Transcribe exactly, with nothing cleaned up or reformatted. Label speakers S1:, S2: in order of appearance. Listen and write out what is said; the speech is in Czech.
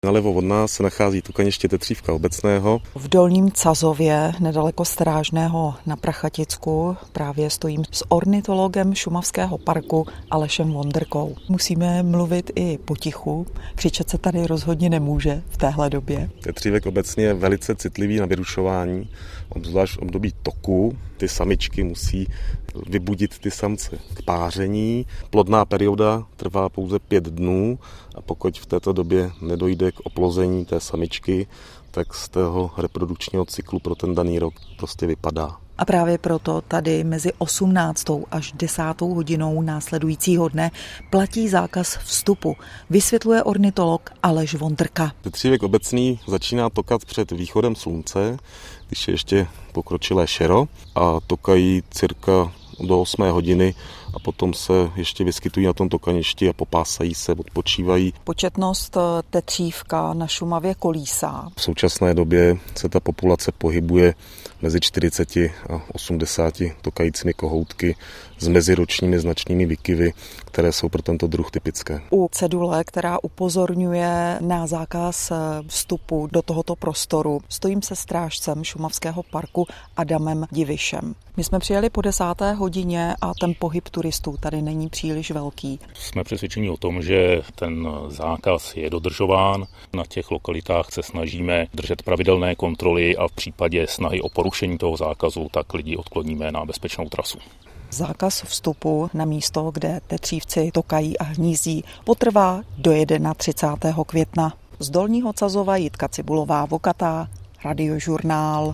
S1: Nalevo od nás se nachází tukaniště Tetřívka obecného.
S2: V Dolním Cazově, nedaleko Strážného na Prachaticku, právě stojím s ornitologem Šumavského parku Alešem Vondrkou. Musíme mluvit i potichu, křičet se tady rozhodně nemůže v téhle době.
S1: Tetřívek obecně je velice citlivý na vyrušování, obzvlášť v období toku. Ty samičky musí vybudit ty samce k páření. Plodná perioda trvá pouze pět dnů a pokud v této době nedojde k oplození té samičky, tak z toho reprodukčního cyklu pro ten daný rok prostě vypadá.
S2: A právě proto tady mezi osmnáctou až desátou hodinou následujícího dne platí zákaz vstupu, vysvětluje ornitolog Aleš Vondrka.
S1: Tetřívek obecný začíná tokat před východem slunce, když je ještě pokročilé šero, a tokají cirka do osmé hodiny a potom se ještě vyskytují na tom tokaništi a popásají se, odpočívají.
S2: Početnost tetřívka na Šumavě kolísá.
S1: V současné době se ta populace pohybuje mezi čtyřiceti a osmdesáti tokajícími kohoutky s meziročními značnými výkyvy, které jsou pro tento druh typické.
S2: U cedule, která upozorňuje na zákaz vstupu do tohoto prostoru, stojím se strážcem Šumavského parku Adamem Divišem. My jsme přijeli po desáté hodině a ten pohyb turistů tady není příliš velký.
S3: Jsme přesvědčeni o tom, že ten zákaz je dodržován. Na těch lokalitách se snažíme držet pravidelné kontroly a v případě snahy o porušení toho zákazu, tak lidi odkloníme na bezpečnou trasu.
S2: Zákaz vstupu na místo, kde tetřívci tokají a hnízdí, potrvá do třicátého prvního května. Z Dolního Cazova Jitka Cibulová Vokatá, Radiožurnál.